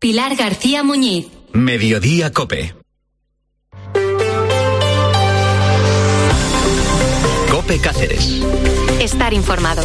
Pilar García Muñiz. Mediodía COPE. COPE Cáceres. Estar informado.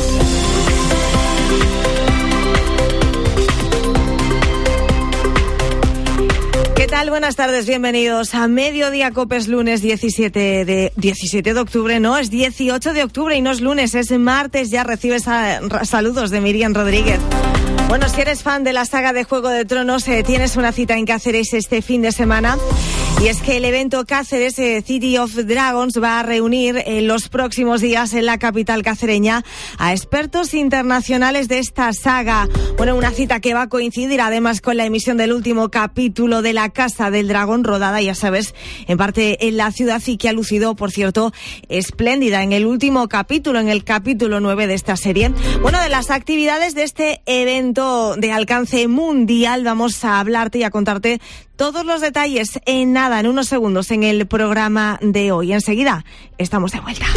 ¿Qué tal? Buenas tardes, bienvenidos a Mediodía COPE. Es lunes 17 de octubre, no, es 18 de octubre y no es lunes, es martes. Ya recibes saludos de Miriam Rodríguez. Bueno, si eres fan de la saga de Juego de Tronos, tienes una cita en Cáceres este fin de semana. Y es que el evento Cáceres City of Dragons va a reunir en los próximos días en la capital cacereña a expertos internacionales de esta saga. Bueno, una cita que va a coincidir además con la emisión del último capítulo de La Casa del Dragón, rodada, ya sabes, en parte en la ciudad y que ha lucido, por cierto, espléndida en el último capítulo, en el capítulo 9 de esta serie. Bueno, de las actividades de este evento de alcance mundial vamos a hablarte y a contarte todos los detalles en unos segundos en el programa de hoy. Enseguida estamos de vuelta.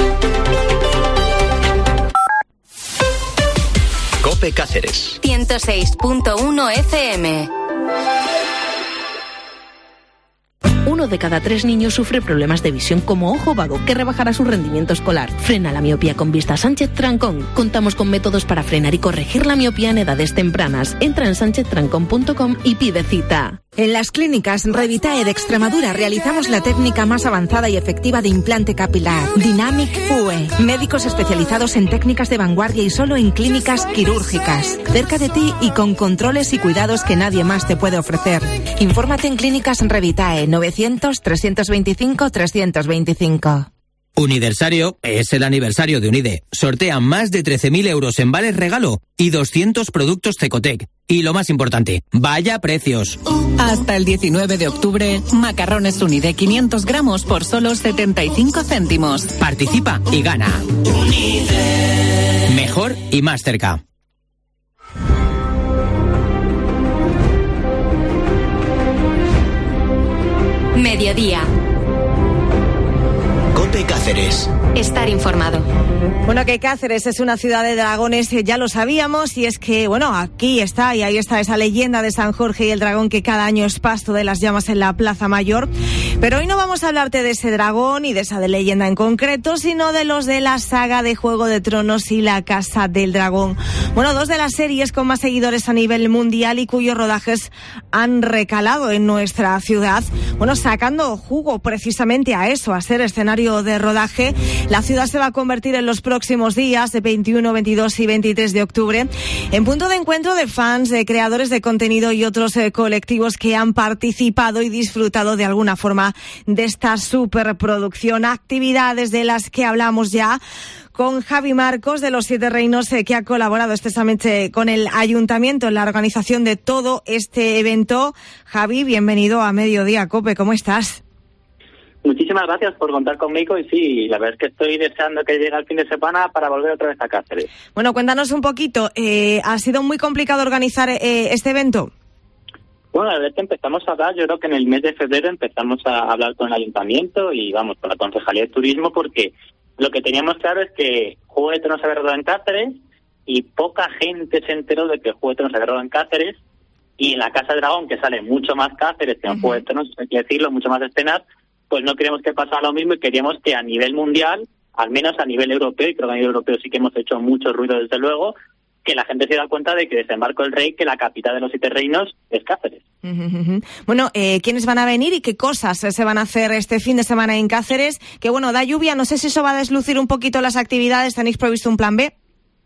COPE Cáceres 106.1 FM. 1 de cada 3 niños sufre problemas de visión como ojo vago, que rebajará su rendimiento escolar. Frena la miopía con Vista Sánchez Trancón. Contamos con métodos para frenar y corregir la miopía en edades tempranas. Entra en sancheztrancón.com y pide cita. En las clínicas Revitae de Extremadura realizamos la técnica más avanzada y efectiva de implante capilar, Dynamic FUE. Médicos especializados en técnicas de vanguardia y solo en clínicas quirúrgicas. Cerca de ti y con controles y cuidados que nadie más te puede ofrecer. Infórmate en Clínicas Revitae 900-325-325. Universario es el aniversario de Unide. Sortean más de 13.000 euros en vales regalo y 200 productos Cecotec. Y lo más importante, vaya precios. Hasta el 19 de octubre, macarrones Unide 500 gramos por solo 75 céntimos. Participa y gana. Unide. Mejor y más cerca. Mediodía. COPE Cáceres. Estar informado. Bueno, que Cáceres es una ciudad de dragones, ya lo sabíamos, y es que, bueno, aquí está, y ahí está esa leyenda de San Jorge y el dragón que cada año es pasto de las llamas en la Plaza Mayor. Pero hoy no vamos a hablarte de ese dragón y de esa leyenda en concreto, sino de los de la saga de Juego de Tronos y La Casa del Dragón. Bueno, 2 de las series con más seguidores a nivel mundial y cuyos rodajes han recalado en nuestra ciudad. Bueno, sacando jugo precisamente a eso, a ser escenario de rodaje. La ciudad se va a convertir en los próximos días, de 21, 22 y 23 de octubre, en punto de encuentro de fans, de creadores de contenido y otros colectivos que han participado y disfrutado de alguna forma de esta superproducción. Actividades de las que hablamos ya con Javi Marcos de Los Siete Reinos, que ha colaborado extensamente con el Ayuntamiento en la organización de todo este evento. Javi, bienvenido a Mediodía COPE, ¿cómo estás? Muchísimas gracias por contar conmigo y sí, la verdad es que estoy deseando que llegue el fin de semana para volver otra vez a Cáceres. Bueno, cuéntanos un poquito, ¿ha sido muy complicado organizar este evento? Bueno, la verdad es que empezamos a hablar, yo creo que en el mes de febrero empezamos a hablar con el Ayuntamiento y vamos, con la Concejalía de Turismo, porque lo que teníamos claro es que Juego de Tronos se había rodado en Cáceres y poca gente se enteró de que Juego de Tronos se había rodado en Cáceres, y en La Casa del Dragón, que sale mucho más Cáceres que en Juego de Tronos, hay que decirlo, mucho más escenas, pues no queremos que pasara lo mismo y queríamos que a nivel mundial, al menos a nivel europeo, y creo que a nivel europeo sí que hemos hecho mucho ruido desde luego, que la gente se da cuenta de que Desembarco del Rey, que la capital de los Siete Reinos es Cáceres. Bueno, ¿quiénes van a venir y qué cosas se van a hacer este fin de semana en Cáceres? Que bueno, da lluvia, no sé si eso va a deslucir un poquito las actividades, ¿tenéis previsto un plan B?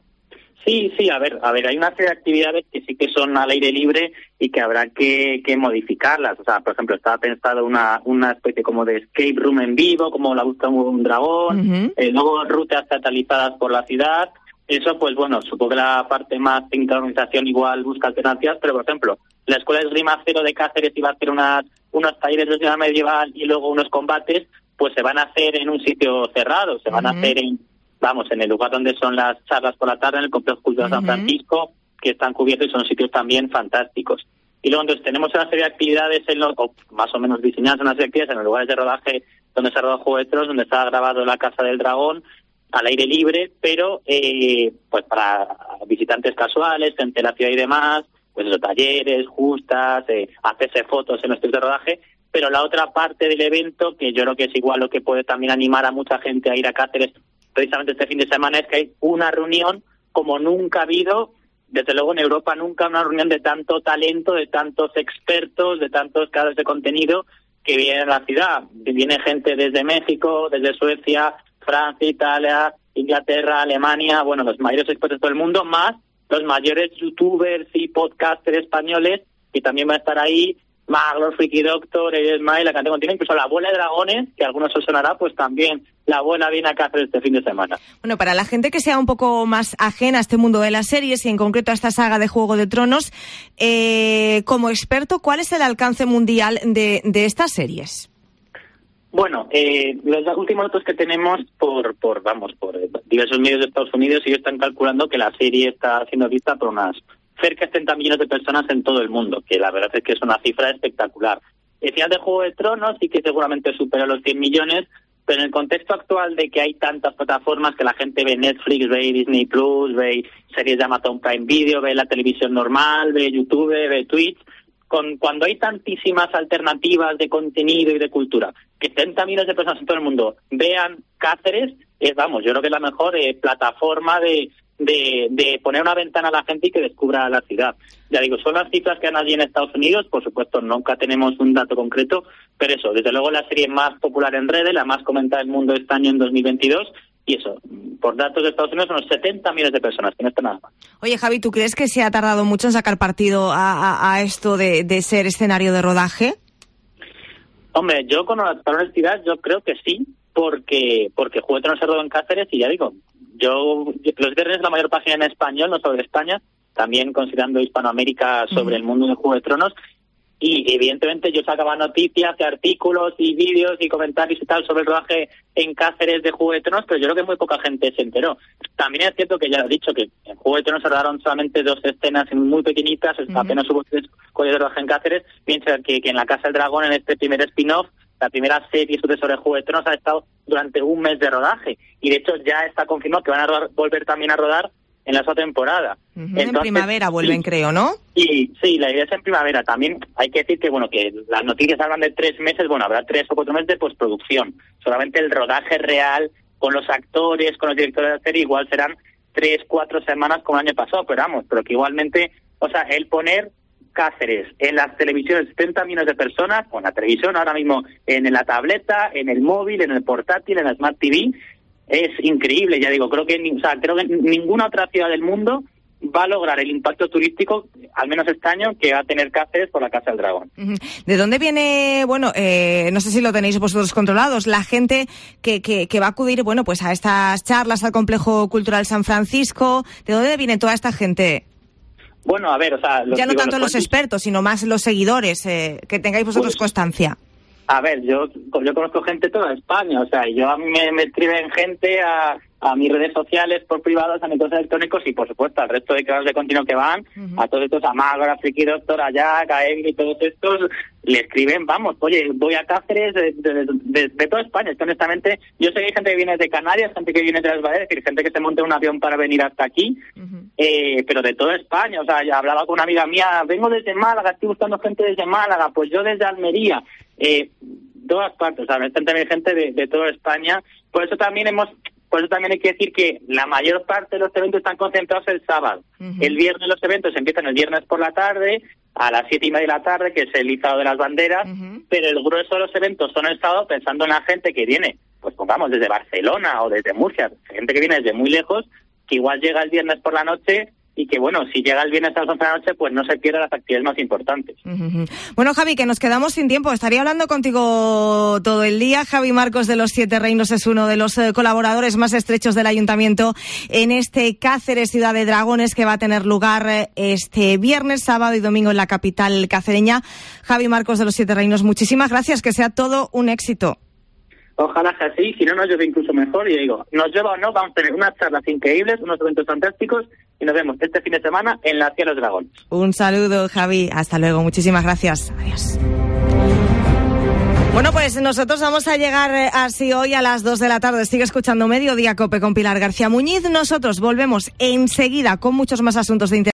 Sí, a ver, hay una serie de actividades que sí que son al aire libre y que habrá que modificarlas. O sea, por ejemplo, estaba pensado una especie como de escape room en vivo, como la busca un dragón, luego rutas satelizadas por la ciudad. Eso, pues bueno, supongo que la parte más técnica de organización igual busca alternativas, pero por ejemplo, la Escuela de Esgrima Cero de Cáceres iba a hacer unos talleres de esgrima medieval y luego unos combates, pues se van a hacer en un sitio cerrado, se van a hacer en el lugar donde son las charlas por la tarde, en el Complejo Cultural San Francisco, que están cubiertos y son sitios también fantásticos. Y luego entonces tenemos una serie de actividades, o más o menos diseñadas una serie de actividades en los lugares de rodaje donde se ha rodado Juego de Tronos, donde se ha grabado La Casa del Dragón, al aire libre, pero pues para visitantes casuales, gente de la ciudad y demás, pues esos talleres, justas, hacerse fotos en los sitios de rodaje. Pero la otra parte del evento, que yo creo que es igual lo que puede también animar a mucha gente a ir a Cáceres precisamente este fin de semana, es que hay una reunión como nunca ha habido, desde luego en Europa nunca, una reunión de tanto talento, de tantos expertos, de tantos creadores de contenido que vienen a la ciudad. Viene gente desde México, desde Suecia, Francia, Italia, Inglaterra, Alemania, bueno, los mayores expertos de todo el mundo, más los mayores youtubers y podcasters españoles, que también van a estar ahí. Maglo, Freaky Doctor, Esmail, la cantidad continua, incluso la abuela de dragones, que a algunos os sonará, pues también la abuela viene a Cáceres este fin de semana. Bueno, para la gente que sea un poco más ajena a este mundo de las series y en concreto a esta saga de Juego de Tronos, como experto, ¿cuál es el alcance mundial de estas series? Bueno, los últimos datos que tenemos por diversos medios de Estados Unidos, ellos están calculando que la serie está siendo vista por unas cerca de 30 millones de personas en todo el mundo, que la verdad es que es una cifra espectacular. El final de Juego de Tronos sí que seguramente supera los 100 millones, pero en el contexto actual de que hay tantas plataformas que la gente ve Netflix, ve Disney Plus, ve series de Amazon Prime Video, ve la televisión normal, ve YouTube, ve Twitch, cuando hay tantísimas alternativas de contenido y de cultura, que 30 millones de personas en todo el mundo vean Cáceres, yo creo que es la mejor plataforma de poner una ventana a la gente y que descubra la ciudad. Ya digo, son las cifras que han allí en Estados Unidos, por supuesto nunca tenemos un dato concreto, pero eso, desde luego la serie más popular en redes, la más comentada del mundo este año en 2022, y eso, por datos de Estados Unidos, son unos 70 millones de personas, que no está nada mal. Oye, Javi, ¿tú crees que se ha tardado mucho en sacar partido a esto de ser escenario de rodaje? Hombre, yo con honestidad, yo creo que sí, porque Juego de Tronos se rodó en Cáceres y ya digo, los viernes la mayor página en español, no solo de España, también considerando Hispanoamérica sobre el mundo de Juego de Tronos, y evidentemente yo sacaba noticias, artículos y vídeos y comentarios y tal sobre el rodaje en Cáceres de Juego de Tronos, pero yo creo que muy poca gente se enteró. También es cierto que ya lo he dicho, que en Juego de Tronos se rodaron solamente 2 escenas muy pequeñitas, apenas hubo 3 días de rodaje en Cáceres, mientras que en La Casa del Dragón, en este primer spin-off, la primera serie sobre Juego de Tronos, ha estado durante un mes de rodaje, y de hecho ya está confirmado que van a volver también a rodar en la otra temporada. Entonces, en primavera vuelven, creo, ¿no? Y sí, la idea es en primavera. También hay que decir que que las noticias hablan de 3 meses, habrá 3 o 4 meses de postproducción. Solamente el rodaje real, con los actores, con los directores de la serie, igual serán 3-4 semanas como el año pasado, pero que igualmente, el poner Cáceres en las televisiones, 70 millones de personas, con la televisión ahora mismo en la tableta, en el móvil, en el portátil, en la Smart TV, es increíble. Ya digo, creo que ninguna otra ciudad del mundo va a lograr el impacto turístico, al menos este año, que va a tener Cáceres por la Casa del Dragón. ¿De dónde viene, no sé si lo tenéis vosotros controlados, la gente que va a acudir, pues a estas charlas al Complejo Cultural San Francisco? ¿De dónde viene toda esta gente? Bueno, a ver, ya no tanto los expertos, sino más los seguidores, que tengáis vosotros constancia. A ver, yo conozco gente de toda España, a mí me escriben gente a mis redes sociales por privados, a mis correos electrónicos y, por supuesto, al resto de creadores de contenido que van, a todos estos, a Magro, a Freaky Doctor, a Jack, a Evil y todos estos, le escriben, oye, voy a Cáceres de toda España. Es que, honestamente, yo sé que hay gente que viene de Canarias, gente que viene de las Baleares, es decir, gente que se monta en un avión para venir hasta aquí, pero de toda España. Ya hablaba con una amiga mía, vengo desde Málaga, estoy buscando gente desde Málaga, pues yo desde Almería, todas partes, también gente de toda España. Por eso también hay que decir que la mayor parte de los eventos están concentrados el sábado. El viernes los eventos empiezan el viernes por la tarde, a las 7:30 de la tarde, que es el izado de las banderas, pero el grueso de los eventos son el sábado, pensando en la gente que viene, pues pongamos, desde Barcelona o desde Murcia, gente que viene desde muy lejos, que igual llega el viernes por la noche, y que, si llega el viernes a las 11 de la noche, pues no se pierda las actividades más importantes. Bueno, Javi, que nos quedamos sin tiempo. Estaría hablando contigo todo el día. Javi Marcos de los 7 Reinos es uno de los colaboradores más estrechos del Ayuntamiento en este Cáceres Ciudad de Dragones, que va a tener lugar este viernes, sábado y domingo en la capital cacereña. Javi Marcos de los 7 Reinos, muchísimas gracias. Que sea todo un éxito. Ojalá sea así, si no nos lleve incluso mejor, y digo, nos lleva o no, vamos a tener unas charlas increíbles, unos eventos fantásticos, y nos vemos este fin de semana en la Ciudad de los Dragones. Un saludo, Javi, hasta luego, muchísimas gracias, adiós. Bueno, pues nosotros vamos a llegar así hoy a las 2 de la tarde. Sigue escuchando Mediodía Cope con Pilar García Muñiz. Nosotros volvemos enseguida con muchos más asuntos de interés.